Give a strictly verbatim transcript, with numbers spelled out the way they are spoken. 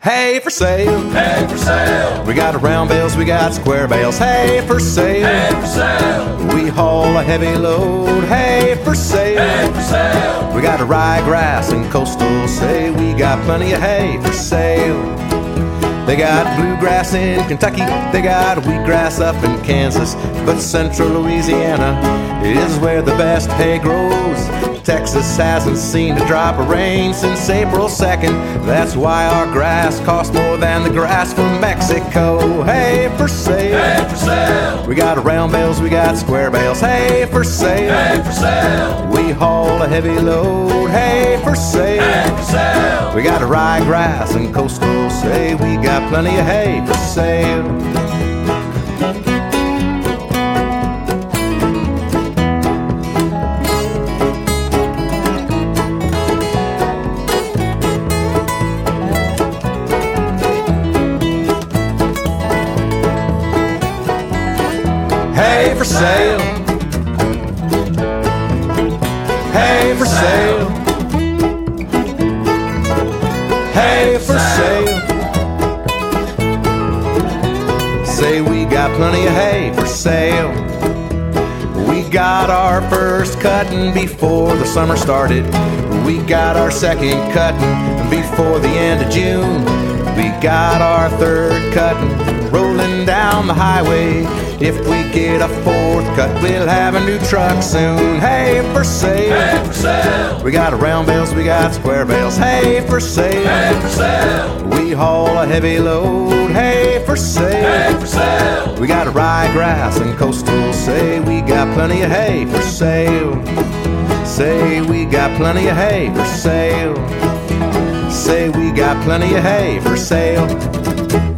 Hay for sale. Hay for sale. We got round bales, we got square bales. Hay for sale. Hay for sale. We haul a heavy load. Hay for sale. Hay for sale. We got ryegrass and coastal. Say we got plenty of hay for sale. They got bluegrass in Kentucky, they got wheatgrass up in Kansas, but central Louisiana is where the best hay grows. Texas hasn't seen a drop of rain since April second. That's why our grass costs more than the grass from Mexico. Hay for sale. Hay for sale. We got round bales, we got square bales. Hay for sale. Hay for sale. We haul a heavy load. Hay for sale. Hay for sale. We got ryegrass and coastal. Say we got plenty of hay for sale. Hay for sale. Hay for sale. Hay for sale. Say we got plenty of hay for sale. We got our first cutting before the summer started. We got our second cutting before the end of June. We got our third cutting rolling down the highway. If we get a fourth cut, we'll have a new truck soon. Hay for sale. Hay for sale. We got round bales, we got square bales. Hay for sale. Hay for sale. We haul a heavy load. Hay for sale. Hay for sale. We got ryegrass and coastal. Say we got plenty of hay for sale. Say we got plenty of hay for sale. Say we got plenty of hay for sale.